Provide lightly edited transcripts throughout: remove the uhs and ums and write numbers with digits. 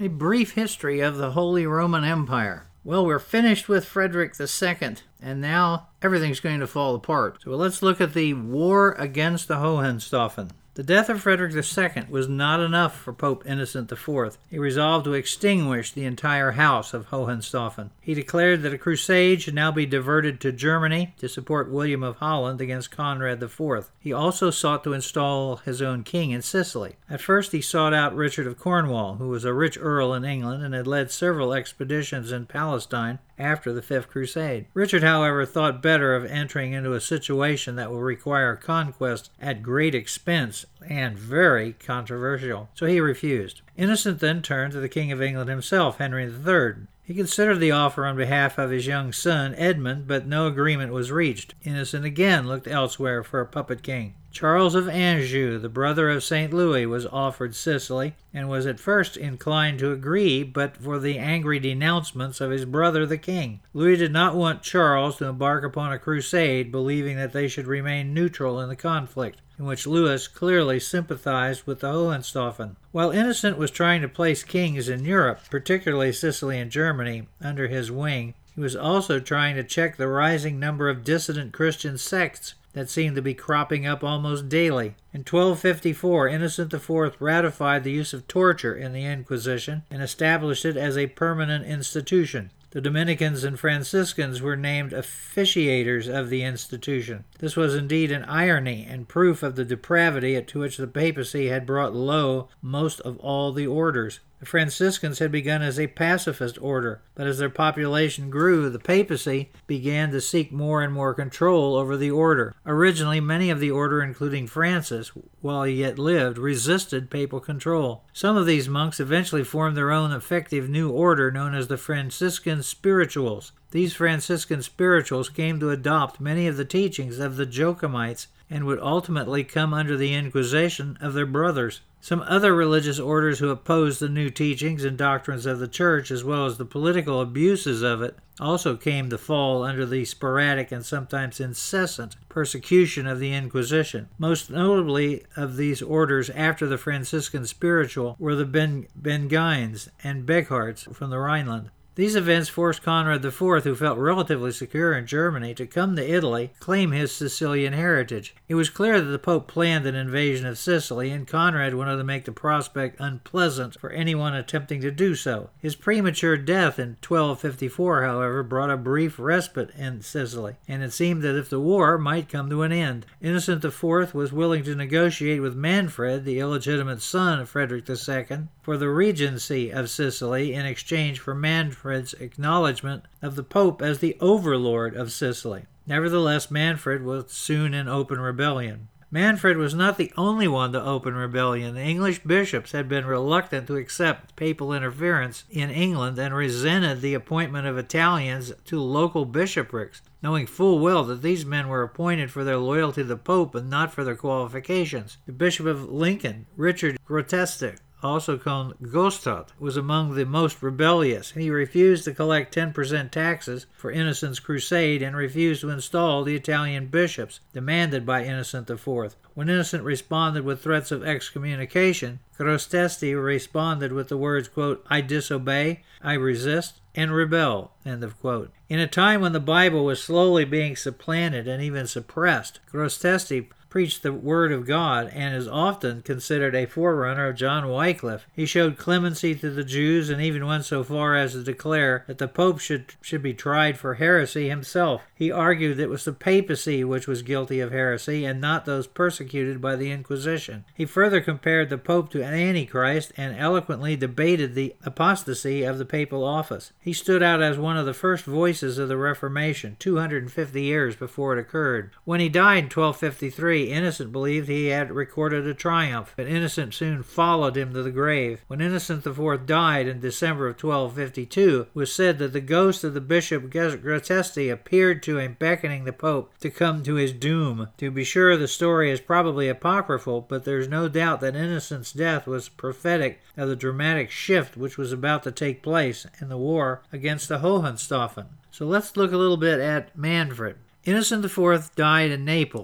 A brief history of the Holy Roman Empire. Well, we're finished with Frederick II, and now everything's going to fall apart. So let's look at the war against the Hohenstaufen. The death of Frederick II was not enough for Pope Innocent IV. He resolved to extinguish the entire house of Hohenstaufen. He declared that a crusade should now be diverted to Germany to support William of Holland against Conrad IV. He also sought to install his own king in Sicily. At first he sought out Richard of Cornwall, who was a rich earl in England and had led several expeditions in Palestine after the Fifth Crusade. Richard, however, thought better of entering into a situation that will require conquest at great expense and very controversial, so he refused. Innocent then turned to the King of England himself, Henry III. He considered the offer on behalf of his young son, Edmund, but no agreement was reached. Innocent again looked elsewhere for a puppet king. Charles of Anjou, the brother of St. Louis, was offered Sicily, and was at first inclined to agree, but for the angry denouncements of his brother the king. Louis did not want Charles to embark upon a crusade, believing that they should remain neutral in the conflict, in which Louis clearly sympathized with the Hohenstaufen. While Innocent was trying to place kings in Europe, particularly Sicily and Germany, under his wing, he was also trying to check the rising number of dissident Christian sects that seemed to be cropping up almost daily. In 1254, Innocent IV ratified the use of torture in the Inquisition and established it as a permanent institution. The Dominicans and Franciscans were named officiators of the institution. This was indeed an irony and proof of the depravity to which the papacy had brought low most of all the orders. The Franciscans had begun as a pacifist order, but as their population grew, the papacy began to seek more and more control over the order. Originally, many of the order, including Francis, while he yet lived, resisted papal control. Some of these monks eventually formed their own effective new order known as the Franciscan Spirituals. These Franciscan Spirituals came to adopt many of the teachings of the Joachimites and would ultimately come under the Inquisition of their brothers. Some other religious orders who opposed the new teachings and doctrines of the Church, as well as the political abuses of it, also came to fall under the sporadic and sometimes incessant persecution of the Inquisition. Most notably of these orders after the Franciscan Spiritual were the Benignes and Beghards from the Rhineland. These events forced Conrad IV, who felt relatively secure in Germany, to come to Italy, claim his Sicilian heritage. It was clear that the Pope planned an invasion of Sicily, and Conrad wanted to make the prospect unpleasant for anyone attempting to do so. His premature death in 1254, however, brought a brief respite in Sicily, and it seemed that if the war might come to an end. Innocent IV was willing to negotiate with Manfred, the illegitimate son of Frederick II, for the regency of Sicily in exchange for Manfred's acknowledgement of the Pope as the overlord of Sicily. Nevertheless, Manfred was soon in open rebellion. Manfred was not the only one to open rebellion. The English bishops had been reluctant to accept papal interference in England and resented the appointment of Italians to local bishoprics, knowing full well that these men were appointed for their loyalty to the Pope and not for their qualifications. The Bishop of Lincoln, Richard Grotesque, also called Gostot, was among the most rebellious. He refused to collect 10% taxes for Innocent's crusade and refused to install the Italian bishops demanded by Innocent IV. When Innocent responded with threats of excommunication, Grosseteste responded with the words, quote, "I disobey, I resist, and rebel," end of quote. In a time when the Bible was slowly being supplanted and even suppressed, Grosseteste preached the Word of God and is often considered a forerunner of John Wycliffe. He showed clemency to the Jews and even went so far as to declare that the Pope should be tried for heresy himself. He argued that it was the papacy which was guilty of heresy and not those persecuted by the Inquisition. He further compared the Pope to an Antichrist and eloquently debated the apostasy of the papal office. He stood out as one of the first voices of the Reformation, 250 years before it occurred. When he died in 1253, Innocent believed he had recorded a triumph, but Innocent soon followed him to the grave. When Innocent IV died in December of 1252, it was said that the ghost of the Bishop Grotesque appeared to him, beckoning the Pope to come to his doom. To be sure, the story is probably apocryphal, but there's no doubt that Innocent's death was prophetic of the dramatic shift which was about to take place in the war against the Hohenstaufen. So let's look a little bit at Manfred. Innocent IV died in Naples,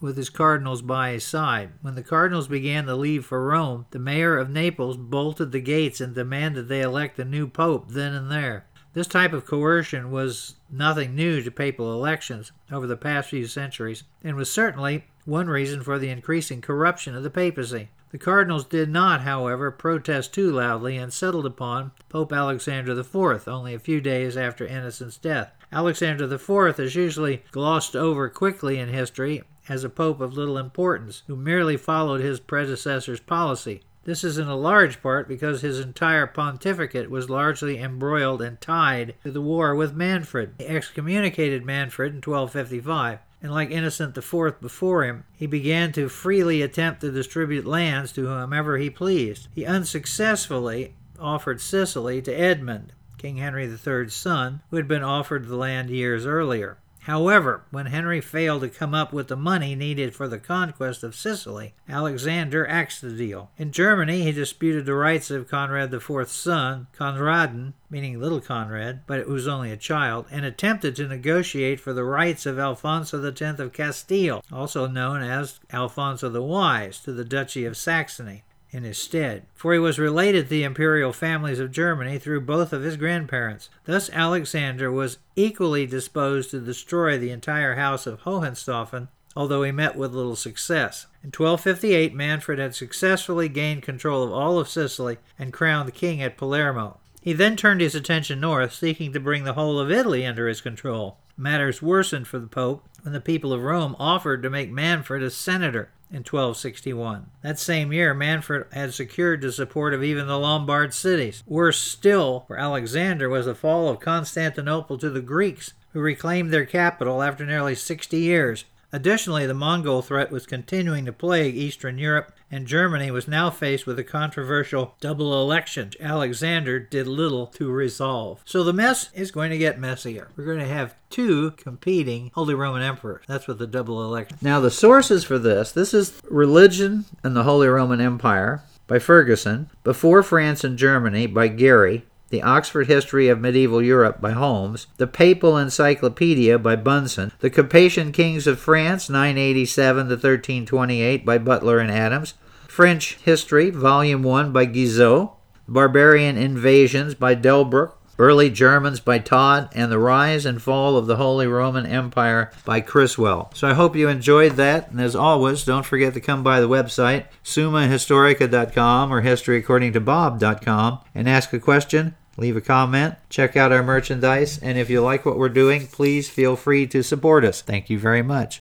with his cardinals by his side. When the cardinals began to leave for Rome, the mayor of Naples bolted the gates and demanded they elect a new pope then and there. This type of coercion was nothing new to papal elections over the past few centuries, and was certainly one reason for the increasing corruption of the papacy. The cardinals did not, however, protest too loudly and settled upon Pope Alexander IV only a few days after Innocent's death. Alexander IV is usually glossed over quickly in history as a pope of little importance, who merely followed his predecessor's policy. This is in a large part because his entire pontificate was largely embroiled and tied to the war with Manfred. He excommunicated Manfred in 1255. And like Innocent IV before him, he began to freely attempt to distribute lands to whomever he pleased. He unsuccessfully offered Sicily to Edmund, King Henry III's son, who had been offered the land years earlier. However, when Henry failed to come up with the money needed for the conquest of Sicily, Alexander axed the deal. In Germany, he disputed the rights of Conrad IV's son, Conradin, meaning little Conrad, but it was only a child, and attempted to negotiate for the rights of Alfonso X of Castile, also known as Alfonso the Wise, to the Duchy of Saxony in his stead, for he was related to the imperial families of Germany through both of his grandparents. Thus Alexander was equally disposed to destroy the entire house of Hohenstaufen, although he met with little success. In 1258, Manfred had successfully gained control of all of Sicily and crowned king at Palermo. He then turned his attention north, seeking to bring the whole of Italy under his control. Matters worsened for the Pope when the people of Rome offered to make Manfred a senator in 1261. That same year, Manfred had secured the support of even the Lombard cities. Worse still for Alexander was the fall of Constantinople to the Greeks, who reclaimed their capital after nearly 60 years. Additionally, the Mongol threat was continuing to plague Eastern Europe, and Germany was now faced with a controversial double election, which Alexander did little to resolve. So the mess is going to get messier. We're going to have two competing Holy Roman Emperors. That's what the double election. Now the sources for this is Religion and the Holy Roman Empire by Ferguson, Before France and Germany by Gary, The Oxford History of Medieval Europe by Holmes, The Papal Encyclopedia by Bunsen, The Capetian Kings of France, 987 to 1328 by Butler and Adams, French History, Volume 1 by Guizot, Barbarian Invasions by Delbruck, Early Germans by Todd, and The Rise and Fall of the Holy Roman Empire by Criswell. So I hope you enjoyed that, and as always, don't forget to come by the website, summahistorica.com or historyaccordingtobob.com, and ask a question, leave a comment, check out our merchandise, and if you like what we're doing, please feel free to support us. Thank you very much.